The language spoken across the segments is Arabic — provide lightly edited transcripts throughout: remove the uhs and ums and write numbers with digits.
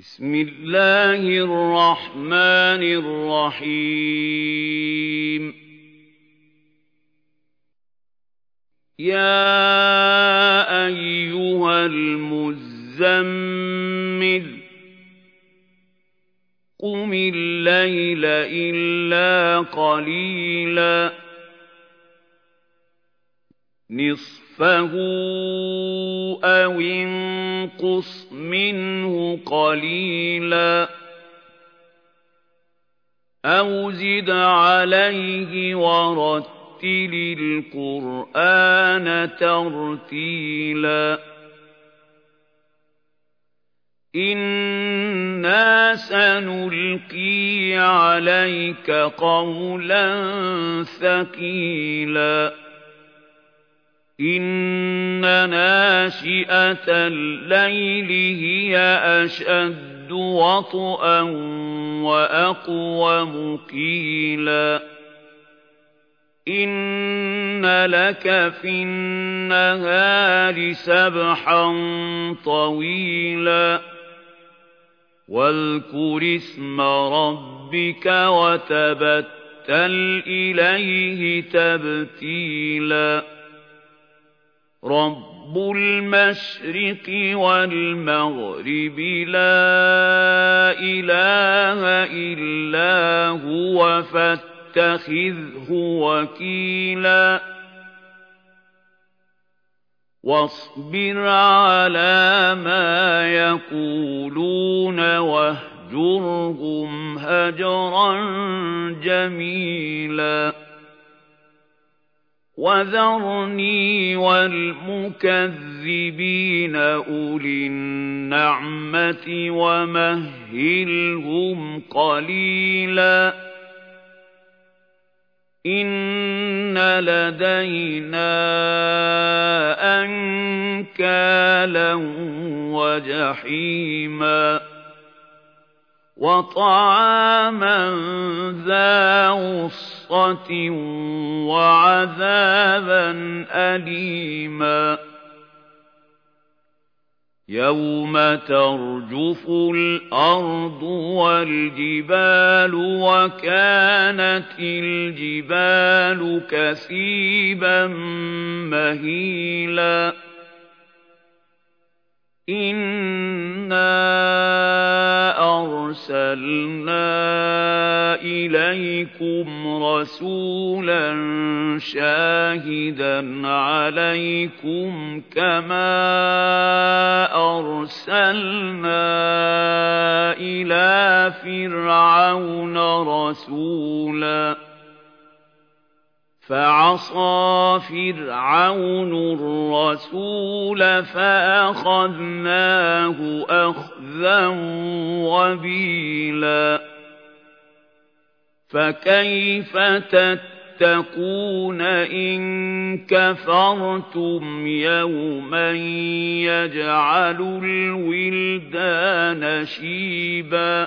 بسم الله الرحمن الرحيم يا أيها المزمل قم الليل إلا قليلا نصفه أو انقص منه قليلا أو زد عليه ورتل القرآن ترتيلا إنا سنلقي عليك قولا ثقيلا إن ناشئة الليل هي أشد وطئا وأقوم قيلا إن لك في النهار سبحا طويلا واذكر اسم ربك وتبتل إليه تبتيلا رب المشرق والمغرب لا إله إلا هو فاتخذه وكيلا واصبر على ما يقولون واهجرهم هجرا جميلا وذرني والمكذبين أولي النعمة ومهلهم قليلا إن لدينا أنكالا وجحيما وطعاما ذا غصة وعذابا أليما يوم ترجف الأرض والجبال وكانت الجبال كثيبا مهيلا إنا أرسلنا إليكم رسولا شاهدا عليكم كما أرسلنا إلى فرعون رسولا فعصى فرعون الرسول فأخذناه أخذا وبيلا فكيف تتقون إن كفرتم يوما يجعل الولدان شيبا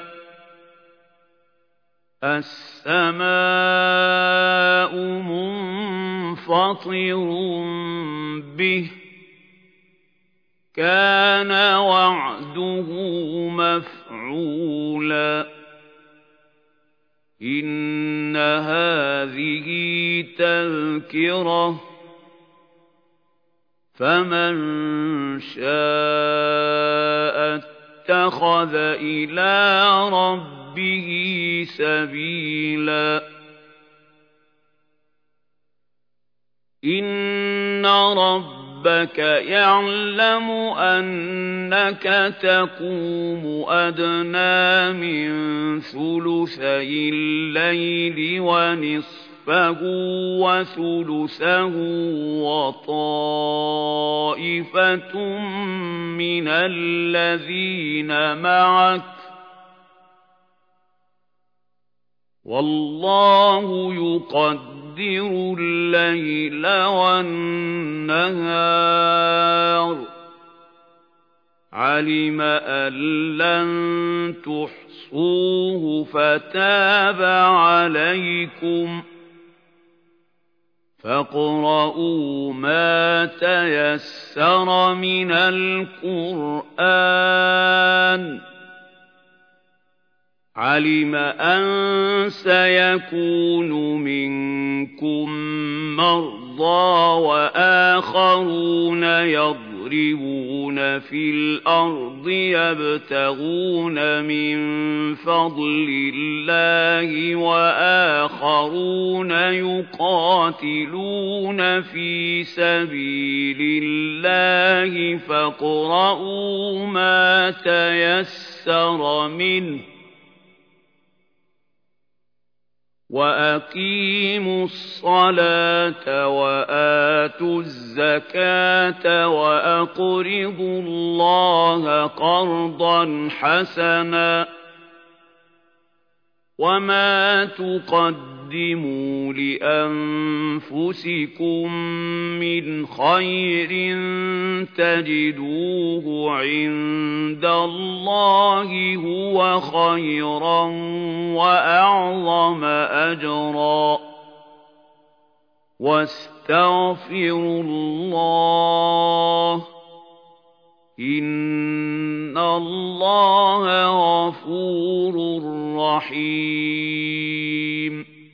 السماء منفطر به كان وعده مفعولا إن هذه تذكرة فمن شاء اتخذ إلى ربه سبيلا إن ربك يعلم أنك تقوم أدنى من ثلثي الليل ونصفه وثلثه وطائفة من الذين معك والله يقدر الليل والنهار علم أن لن تحصوه فتاب عليكم فاقرؤوا ما تيسر من القرآن عَلِمَ أَن سَيَكُونُ مِنكُم مَّرْضَىٰ وَآخَرُونَ يَضْرِبُونَ فِي الْأَرْضِ يَبْتَغُونَ مِن فَضْلِ اللَّهِ وَآخَرُونَ يُقَاتِلُونَ فِي سَبِيلِ اللَّهِ فاقرؤوا مَا تَيَسَّرَ مِنْهُ وَأَقِيمُوا الصَّلَاةَ وَآتُوا الزَّكَاةَ وَأَقْرِضُوا اللَّهَ قَرْضًا حَسَنًا وَمَا تُقَدِّمُوا لِأَنفُسِكُم مِّنْ خَيْرٍ تَجِدُوهُ عِندَ اللَّهِ هُوَ خَيْرًا وَأَعْظَمَ أَجْرًا وَاسْتَغْفِرُوا اللَّهَ إِنَّ اللَّهَ غَفُورٌ رَّحِيمٌ